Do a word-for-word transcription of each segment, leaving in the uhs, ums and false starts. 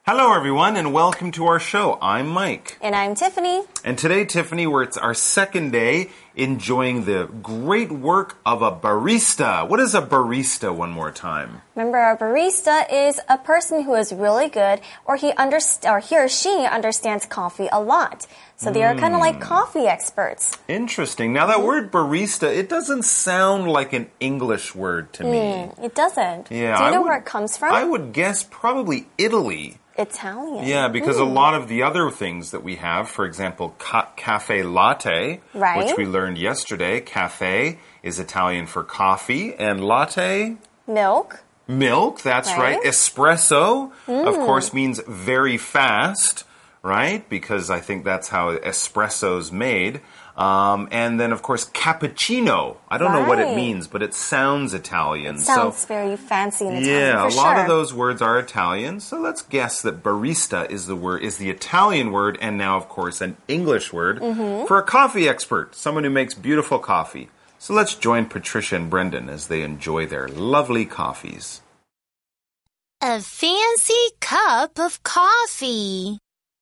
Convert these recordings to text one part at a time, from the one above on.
Hello, everyone, and welcome to our show. I'm Mike. And I'm Tiffany. And today, Tiffany, we're, it's our second day enjoying the great work of a barista. What is a barista, one more time? Remember, a barista is a person who is really good, or he, underst or, he or she understands coffee a lot. So they are kind of like coffee experts. Interesting. Now, that mm. word barista, it doesn't sound like an English word to me. Mm, it doesn't. Yeah, Do you know would, where it comes from? I would guess probably Italy. Italian. Yeah, because mm. a lot of the other things that we have, for example, ca cafe latte, right. which we learned yesterday. Cafe is Italian for coffee, and latte? Milk. Milk, that's right. right. Espresso, mm. of course, means very fast, right? Because I think that's how espresso's made. Um, and then, of course, cappuccino. I don't right. know what it means, but it sounds Italian. It sounds so, very fancy in Italian, yeah, for a lot sure. of those words are Italian. So let's guess that barista is the word, is the Italian word, and now, of course, an English word mm-hmm. for a coffee expert, someone who makes beautiful coffee. So let's join Patricia and Brendan as they enjoy their lovely coffees. A fancy cup of coffee.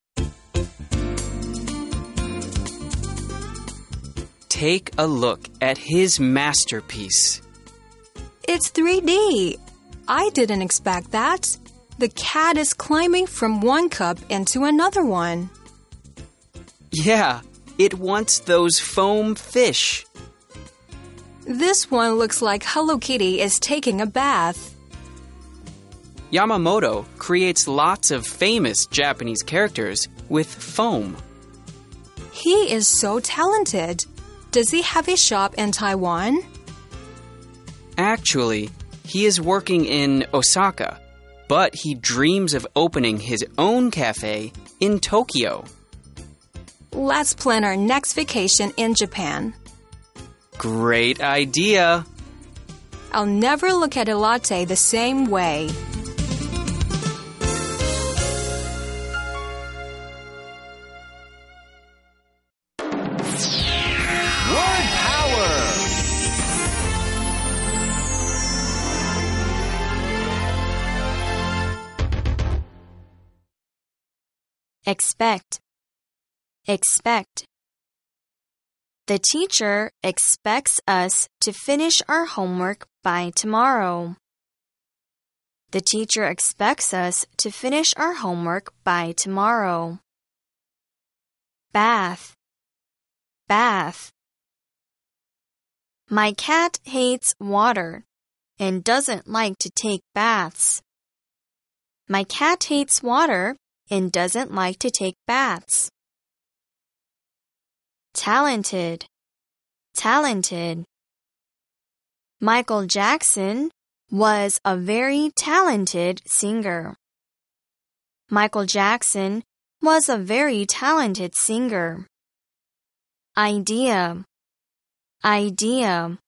Take a look at his masterpiece. It's three D. I didn't expect that. The cat is climbing from one cup into another one. Yeah, it wants those foam fish. This one looks like Hello Kitty is taking a bath. Yamamoto creates lots of famous Japanese characters with foam. He is so talented. Does he have a shop in Taiwan? Actually, he is working in Osaka, but he dreams of opening his own cafe in Tokyo. Let's plan our next vacation in Japan. Great idea! I'll never look at a latte the same way. Expect. Expect. The teacher expects us to finish our homework by tomorrow. The teacher expects us to finish our homework by tomorrow. Bath. Bath. My cat hates water and doesn't like to take baths. My cat hates water and doesn't like to take baths. Talented. Talented. Michael Jackson was a very talented singer. Michael Jackson was a very talented singer. Idea. Idea.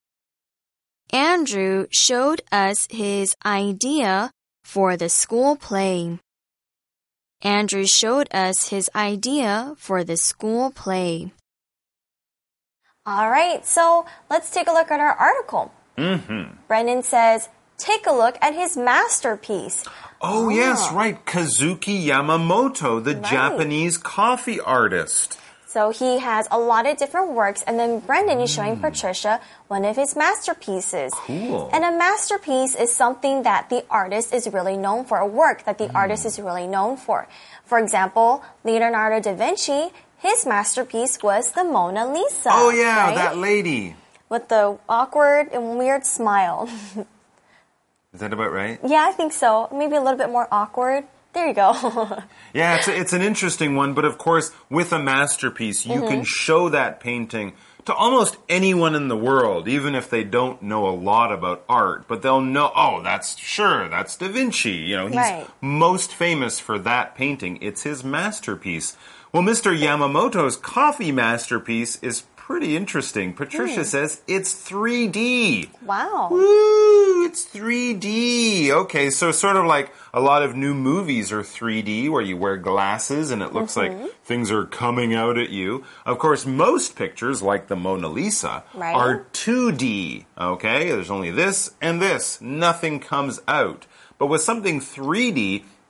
Andrew showed us his idea for the school play. Andrew showed us his idea for the school play. All right, so let's take a look at our article. Mm-hmm. Brendan says, take a look at his masterpiece. Oh, oh. yes, right. Kazuki Yamamoto, the right. Japanese coffee artist. So he has a lot of different works, and then Brendan is showing Patricia one of his masterpieces. Cool. And a masterpiece is something that the artist is really known for, a work that the mm. artist is really known for. For example, Leonardo da Vinci, his masterpiece was the Mona Lisa. Oh, yeah, right? that lady. With the awkward and weird smile. Is that about right? Yeah, I think so. Maybe a little bit more awkward. There you go. Yeah, it's, a, it's an interesting one, but of course, with a masterpiece, you mm-hmm. can show that painting to almost anyone in the world, even if they don't know a lot about art, but they'll know, oh, that's, sure, that's Da Vinci. You know, he's right. most famous for that painting. It's his masterpiece. Well, Mister Yamamoto's coffee masterpiece is pretty interesting. Patricia mm. says it's three D. Wow. Woo, it's three D. Okay, so sort of like a lot of new movies are three D where you wear glasses and it looks mm-hmm. like things are coming out at you. Of course, most pictures, like the Mona Lisa, right. are two D. Okay, there's only this and this. Nothing comes out. But with something three D,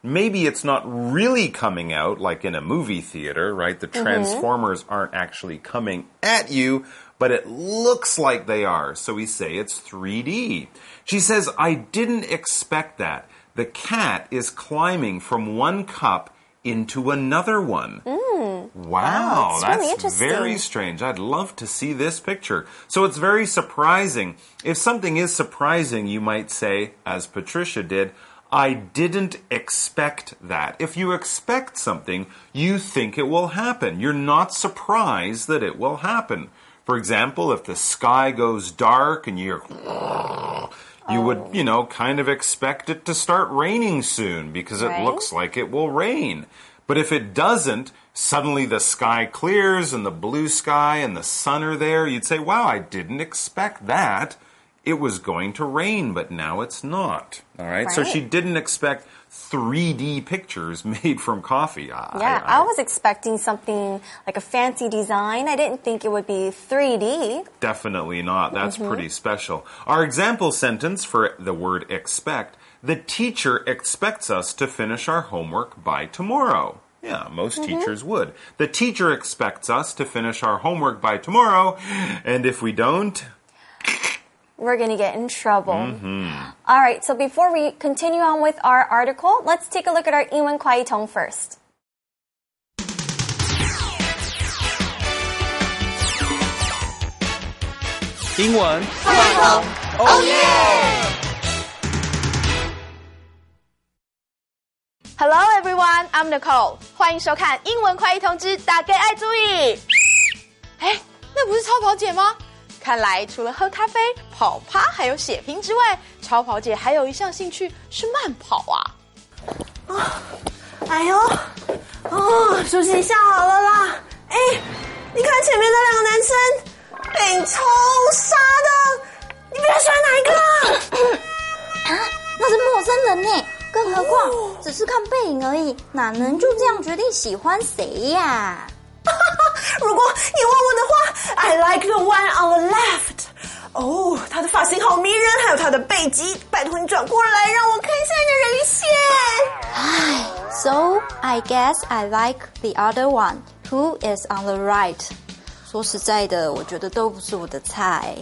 maybe it's not really coming out like in a movie theater, right? The Transformers mm-hmm. aren't actually coming at you, but it looks like they are. So we say it's three D. She says, I didn't expect that. The cat is climbing from one cup into another one. Mm. Wow, wow that's, that's really interesting. Very strange. I'd love to see this picture. So it's very surprising. If something is surprising, you might say, as Patricia did, I didn't expect that. If you expect something, you think it will happen. You're not surprised that it will happen. For example, if the sky goes dark and you're... You oh. would, you know, kind of expect it to start raining soon because it right? looks like it will rain. But if it doesn't, suddenly the sky clears and the blue sky and the sun are there. You'd say, wow, I didn't expect that. It was going to rain, but now it's not. All right? right. So she didn't expect three D pictures made from coffee. I, yeah, I, I was expecting something like a fancy design. I didn't think it would be three D. Definitely not. That's mm-hmm. pretty special. Our example sentence for the word expect, the teacher expects us to finish our homework by tomorrow. Yeah, most mm-hmm. teachers would. The teacher expects us to finish our homework by tomorrow, and if we don't... we're going to get in trouble. Mm-hmm. All right, so before we continue on with our article, let's take a look at our 英文快译通 first. 英文快译通 Oh yeah! Hello everyone, I'm Nicole. 欢迎收看英文快译通知大家爱注意。哎，那不是超跑姐吗？看来除了喝咖啡、跑趴还有血拼之外，超跑姐还有一项兴趣是慢跑啊。 啊，哎呦，哦，休息一下好了啦。哎，你看前面那两个男生，背影超杀的，你比较喜欢哪一个？ 啊，那是陌生人呢，更何况、哦、只是看背影而已，哪能就这样决定喜欢谁呀？ 如果你问我的话 I like the one on the left. 哦，他的发型好迷人，还有他的背肌，拜托你转过来让我看一下你的人鱼线。 唉 So, I guess I like the other one, who is on the right. 说实在的，我觉得都不是我的菜。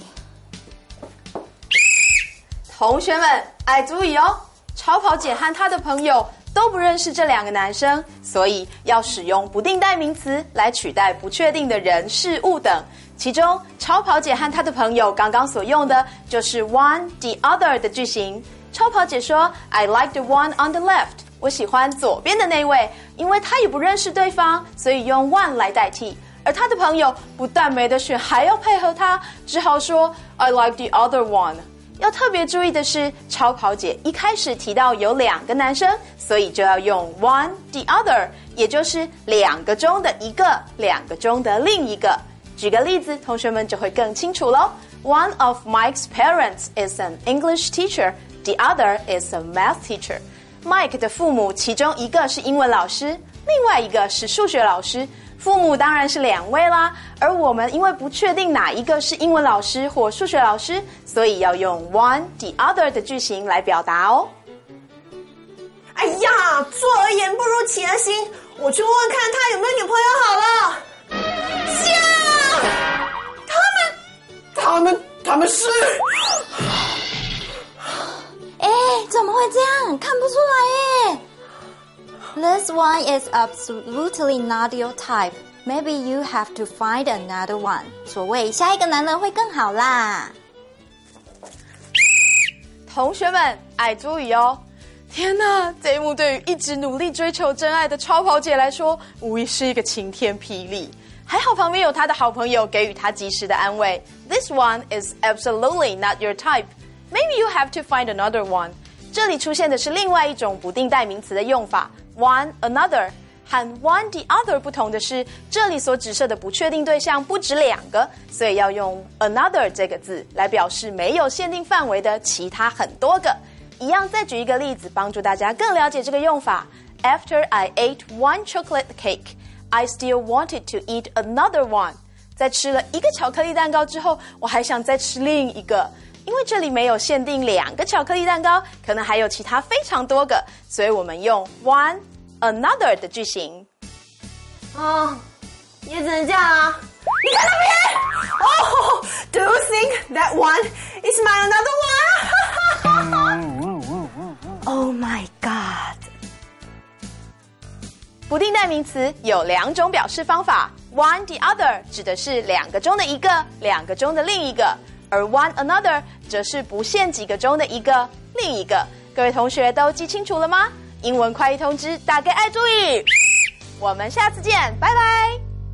同学们爱注意哦，超跑姐和她的朋友都不认识这两个男生，所以要使用不定代名词来取代不确定的人、事物等。其中，超跑姐和她的朋友刚刚所用的就是 one the other 的句型。超跑姐说 I like the one on the left. 我喜欢左边的那位，因为她也不认识对方，所以用 one 来代替。而她的朋友不但没得选，还要配合她，只好说 I like the other one。要特别注意的是，超跑姐一开始提到有两个男生，所以就要用 one the other， 也就是两个中的一个，两个中的另一个。举个例子，同学们就会更清楚咯。One of Mike's parents is an English teacher, the other is a math teacher. Mike 的父母其中一个是英文老师，另外一个是数学老师。父母当然是两位啦，而我们因为不确定哪一个是英文老师或数学老师，所以要用 one the other 的句型来表达哦。 哎呀，坐而言不如起而行，我去问问看他有没有女朋友好了。呀，他们，他们，他们是…… 哎，怎么会这样？看不出来耶。This one is absolutely not your type. Maybe you have to find another one. 所谓下一个男人会更好啦。 同学们爱注意哦！天哪，这一幕对于一直努力追求真爱的超跑姐来说，无疑是一个晴天霹雳。还好旁边有她的好朋友给予她及时的安慰。This one is absolutely not your type. Maybe you have to find another one. 这里出现的是另外一种不定代名词的用法 one another， 和 one the other 不同的是，这里所指涉的不确定对象不止两个，所以要用 another 这个字来表示没有限定范围的其他很多个。一样再举一个例子，帮助大家更了解这个用法。After I ate one chocolate cake, I still wanted to eat another one. 在吃了一个巧克力蛋糕之后，我还想再吃另一个。 因为这里没有限定两个巧克力蛋糕，可能还有其他非常多个，所以我们用 one another 的句型。 哦，也只能这样啊。你看那边哦 Do you think that one is my another one? Oh my god. 不定代名词有两种表示方法 ，one the other 指的是两个中的一个，两个中的另一个，而 one another 则是不限几个中的一个，另一个。各位同学都记清楚了吗？英文快译通知，大家爱注意。我们下次见，拜拜。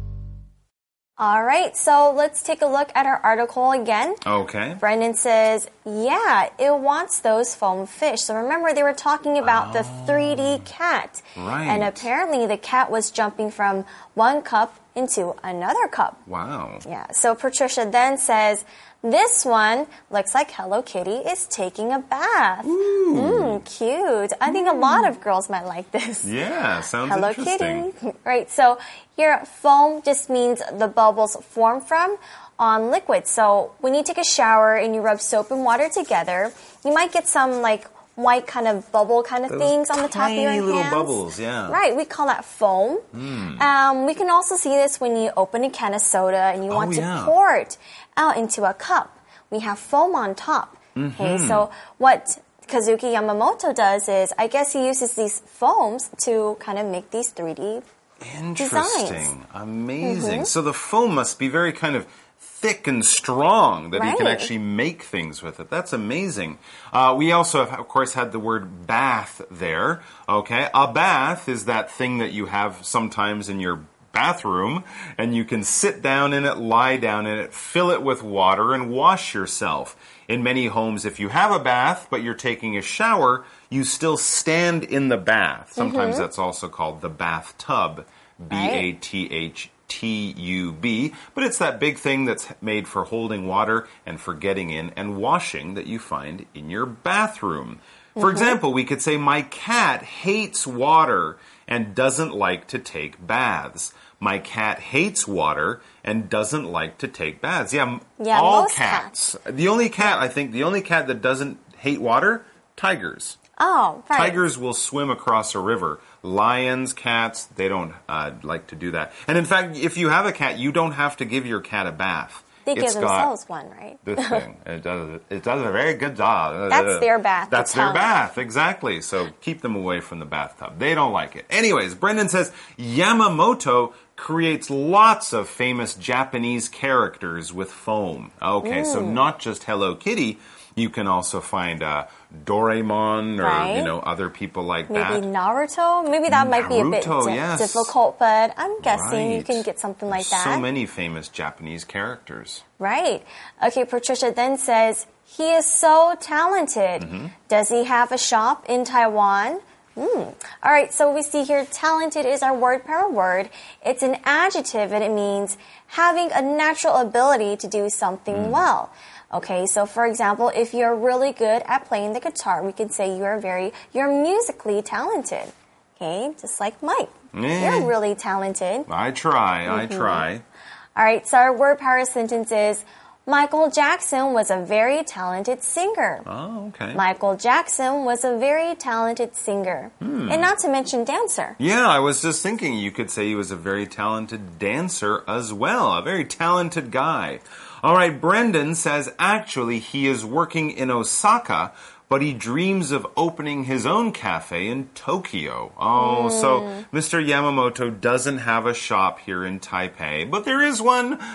All right, so let's take a look at our article again. Okay. Brendan says, yeah, it wants those foam fish. So remember, they were talking about oh. the three D cat. Right. And apparently the cat was jumping from one cup into another cup. Wow. Yeah, so Patricia then says, this one looks like Hello Kitty is taking a bath. Ooh. Mm, cute. I think a lot of girls might like this. Yeah, sounds Hello interesting. Kitty. Right, so here foam just means the bubbles form from on liquid. So when you take a shower and you rub soap and water together, you might get some like white kind of bubble kind of Those things on the top of your hands. Tiny little bubbles, yeah. Right, we call that foam. Mm. Um, we can also see this when you open a can of soda and you Oh, want to yeah. pour it out into a cup. We have foam on top. Mm-hmm. Okay, so what Kazuki Yamamoto does is, I guess he uses these foams to kind of make these three D Interesting. designs. Amazing. Mm-hmm. So the foam must be very kind of thick and strong that right. he can actually make things with it. That's amazing. Uh, we also, have, of course, had the word bath there. Okay, a bath is that thing that you have sometimes in your bathroom, and you can sit down in it, lie down in it, fill it with water, and wash yourself. In many homes, if you have a bath, but you're taking a shower, you still stand in the bath. Sometimes mm-hmm. that's also called the bathtub. B A T H T U B. But it's that big thing that's made for holding water and for getting in and washing that you find in your bathroom. For mm-hmm. example, we could say, my cat hates water and doesn't like to take baths. My cat hates water and doesn't like to take baths. Yeah, yeah all most cats. cats. The only cat, I think, the only cat that doesn't hate water, tigers. Oh, right. Tigers will swim across a river. Lions, cats, they don't uh, like to do that. And in fact, if you have a cat, you don't have to give your cat a bath. They It's give themselves one, right? This thing. It does, it does a very good job. That's their bath. That's the their tub. bath, exactly. So keep them away from the bathtub. They don't like it. Anyways, Brendan says Yamamoto creates lots of famous Japanese characters with foam. Okay, mm. so not just Hello Kitty. You can also find uh, Doraemon or, right. you know, other people like Maybe that. Maybe Naruto. Maybe that Naruto, might be a bit di- yes. difficult, but I'm guessing right. you can get something like There's that. So many famous Japanese characters. Right. Okay, Patricia then says, he is so talented. Mm-hmm. Does he have a shop in Taiwan? Mm. All right, so we see here talented is our word per word. It's an adjective and it means having a natural ability to do something mm. well. Okay, so for example, if you're really good at playing the guitar, we can say you're very, you're musically talented. Okay, just like Mike. Mm. You're really talented. I try, mm-hmm. I try. All right, so our word power sentence is, Michael Jackson was a very talented singer. Oh, okay. Michael Jackson was a very talented singer. Hmm. And not to mention dancer. Yeah, I was just thinking you could say he was a very talented dancer as well. A very talented guy. All right, Brendan says actually he is working in Osaka, but he dreams of opening his own cafe in Tokyo. Oh, mm. so Mister Yamamoto doesn't have a shop here in Taipei, but there is one uh,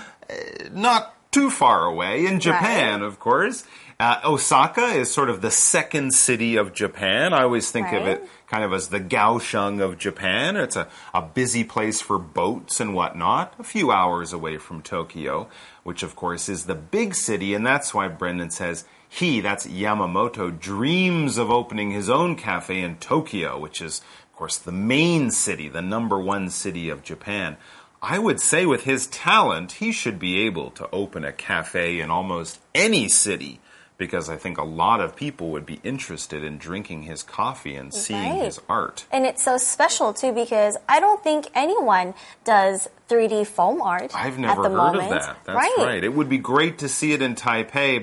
not too far away in Japan, right. of course. Uh, Osaka is sort of the second city of Japan. I always think right. of it kind of as the Kaohsiung of Japan. It's a, a busy place for boats and whatnot, a few hours away from Tokyo, which of course is the big city, and that's why Brendan says he, that's Yamamoto, dreams of opening his own cafe in Tokyo, which is, of course, the main city, the number one city of Japan. I would say with his talent, he should be able to open a cafe in almost any city, because I think a lot of people would be interested in drinking his coffee and seeing right. his art. And it's so special, too, because I don't think anyone does three D foam art I've never at the heard moment. of that. That's right. right. It would be great to see it in Taipei, but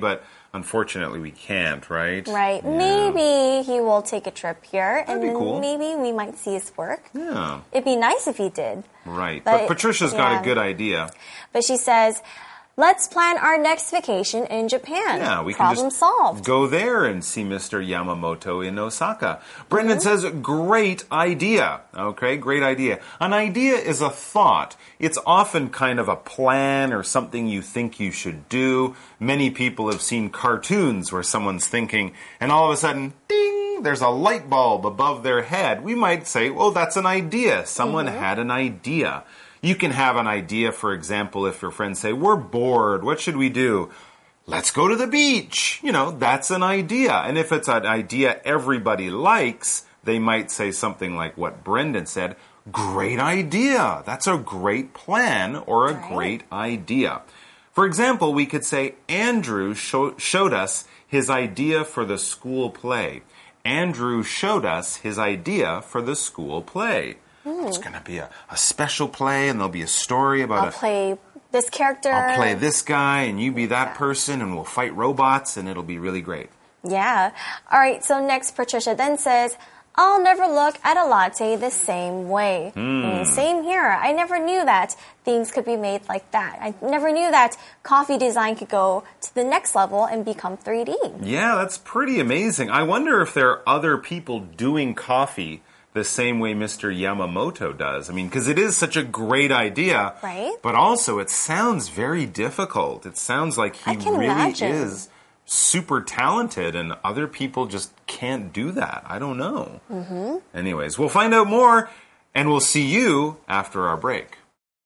unfortunately we can't, right? Right. Yeah. Maybe he will take a trip here, That'd and be then cool. maybe we might see his work. Yeah. It'd be nice if he did. Right. But, But, Patricia's got yeah. a good idea. But she says, let's plan our next vacation in Japan. Yeah, we Problem can just solved. go there and see Mister Yamamoto in Osaka. Brendan says, great idea. Okay, great idea. An idea is a thought. It's often kind of a plan or something you think you should do. Many people have seen cartoons where someone's thinking, and all of a sudden, ding, there's a light bulb above their head. We might say, well, that's an idea. Someone mm-hmm. had an idea. You can have an idea, for example, if your friends say, we're bored, what should we do? Let's go to the beach. You know, that's an idea. And if it's an idea everybody likes, they might say something like what Brendan said, great idea. That's a great plan or a right. great idea. For example, we could say, Andrew show, showed us his idea for the school play. Andrew showed us his idea for the school play. It's going to be a, a special play, and there'll be a story about I'll a... play this character. I'll play this guy, and you be that person, and we'll fight robots, and it'll be really great. Yeah. All right, so next Patricia then says, I'll never look at a latte the same way. Mm. I mean, same here. I never knew that things could be made like that. I never knew that coffee design could go to the next level and become three D. Yeah, that's pretty amazing. I wonder if there are other people doing coffee the same way Mister Yamamoto does. I mean, because it is such a great idea. Right. But also, it sounds very difficult. It sounds like he I can really imagine. is super talented, and other people just can't do that. I don't know. Mm-hmm. Anyways, we'll find out more, and we'll see you after our break.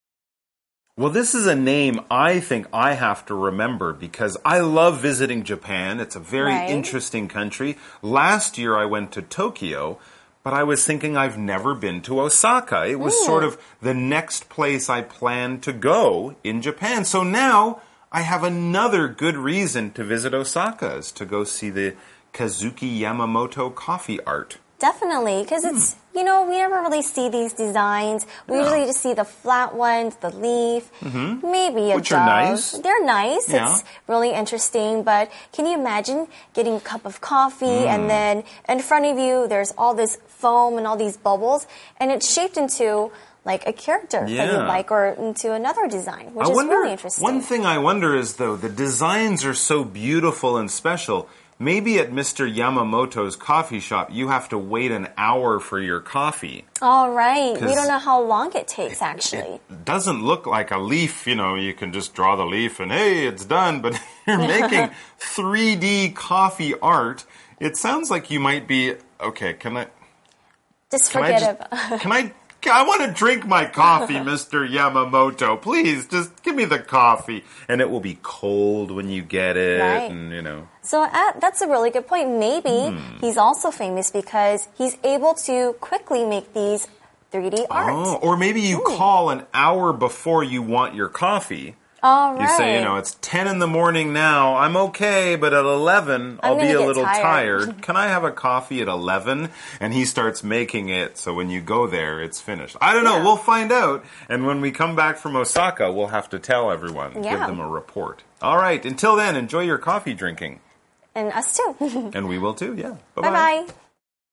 Well, this is a name I think I have to remember because I love visiting Japan. It's a very Right. interesting country. Last year I went to Tokyo, but I was thinking I've never been to Osaka. It was Mm. sort of the next place I planned to go in Japan. So now I have another good reason to visit Osaka, is to go see the Kazuki Yamamoto coffee art. Definitely, because it's, you know, we never really see these designs. We Yeah. usually just see the flat ones, the leaf, Mm-hmm. maybe a Which are dove. nice. They're nice. Yeah. It's really interesting, but can you imagine getting a cup of coffee Mm. and then in front of you there's all this foam and all these bubbles, and it's shaped into like a character that you Yeah. like or into another design, which I is wonder, really interesting. one thing I wonder is, though, the designs are so beautiful and special. Maybe at Mister Yamamoto's coffee shop, you have to wait an hour for your coffee. All right. We 'Cause don't know how long it takes, actually. It doesn't look like a leaf, you know, you can just draw the leaf and, hey, it's done. But you're making three D coffee art. It sounds like you might be, okay, can I... Just Can I forget just, about Can I... I want to drink my coffee, Mister Yamamoto. Please, just give me the coffee. And it will be cold when you get it. Right. And, you know. So uh, that's a really good point. Maybe Hmm. he's also famous because he's able to quickly make these three D art. Oh, or maybe you call an hour before you want your coffee. All right. You say, you know, it's ten in the morning now. I'm okay, but at eleven, I'm I'll be gonna a get little tired. tired. Can I have a coffee at eleven? And he starts making it, so when you go there, it's finished. I don't know. Yeah. We'll find out. And when we come back from Osaka, we'll have to tell everyone, give Yeah. them a report. All right. Until then, enjoy your coffee drinking. And us too. And we will too, yeah. Bye-bye. Bye bye.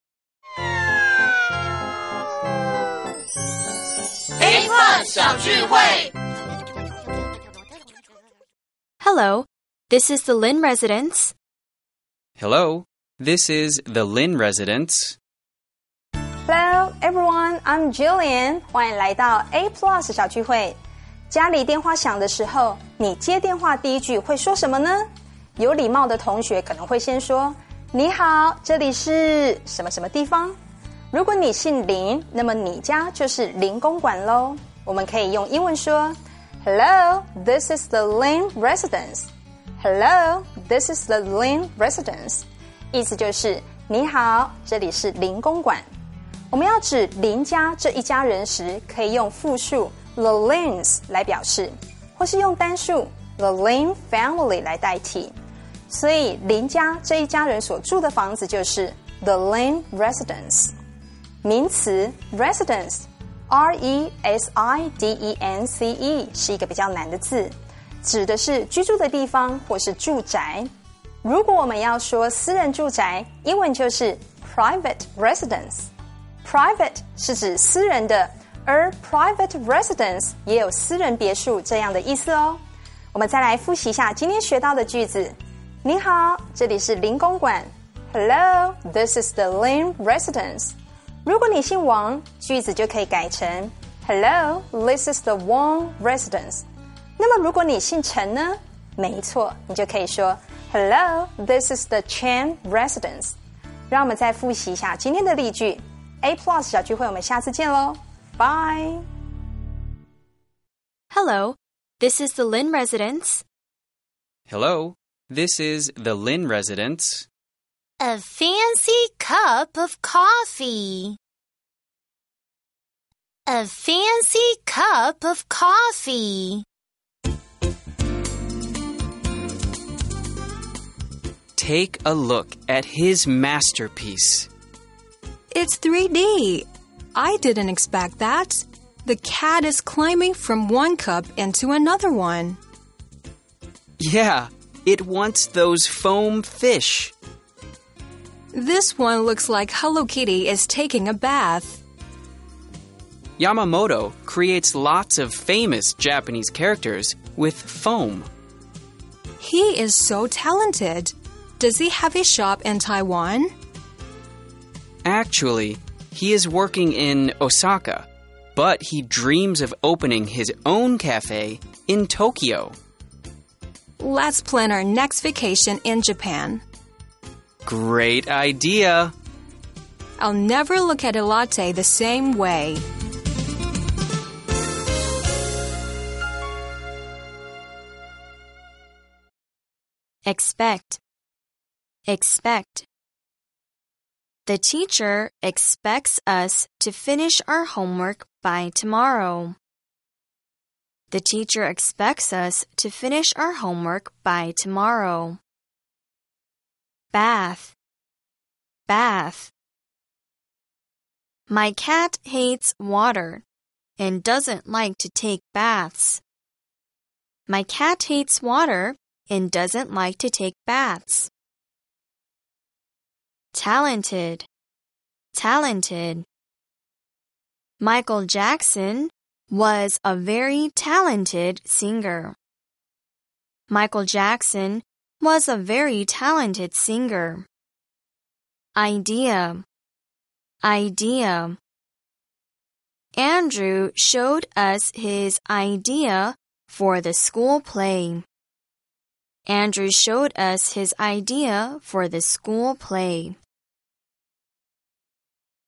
A Plus 小聚会 Hello, this is the Lin residence. Hello, this is the Lin residence. Hello everyone, I'm Jillian. 欢迎来到 A Plus 小聚会。家里电话响的时候，你接电话第一句会说什么呢？有礼貌的同学可能会先说：“你好，这里是什么什么地方。”如果你姓林，那么你家就是林公馆咯。我们可以用英文说 Hello, this is the Lin residence. Hello, this is the Lin residence. 意思就是你好，这里是林公馆。我们要指林家这一家人时，可以用复数 the Lins 来表示，或是用单数 the Lin family 来代替。所以林家这一家人所住的房子就是 the Lin residence。名词 residence R E S I D E N C E 是一个比较难的字，指的是居住的地方或是住宅。 如果我们要说私人住宅，英文就是 private residence。private 是指私人的，而 private residence 也有私人别墅这样的意思哦。我们再来复习一下今天学到的句子。您好，这里是林公馆。Hello, this is the Lin residence. 如果你姓王，句子就可以改成 Hello, this is the Wang residence. 那么如果你姓陈呢？没错，你就可以说 Hello, this is the Chen residence. 让我们再复习一下今天的例句。A Plus 小聚会，我们下次见喽， Bye. Hello, this is the Lin residence. Hello, this is the Lin residence. A fancy cup of coffee. A fancy cup of coffee. Take a look at his masterpiece. It's three D. I didn't expect that. The cat is climbing from one cup into another one. Yeah, it wants those foam fish. This one looks like Hello Kitty is taking a bath. Yamamoto creates lots of famous Japanese characters with foam. He is so talented. Does he have a shop in Taiwan? Actually, he is working in Osaka, but he dreams of opening his own cafe in Tokyo. Let's plan our next vacation in Japan. Great idea! I'll never look at a latte the same way. Expect. Expect. The teacher expects us to finish our homework by tomorrow. The teacher expects us to finish our homework by tomorrow. Bath. Bath. My cat hates water and doesn't like to take baths. My cat hates water and doesn't like to take baths. Talented. Talented. Michael Jackson was a very talented singer. Michael Jackson was a very talented singer. Idea. Idea. Andrew showed us his idea for the school play. Andrew showed us his idea for the school play.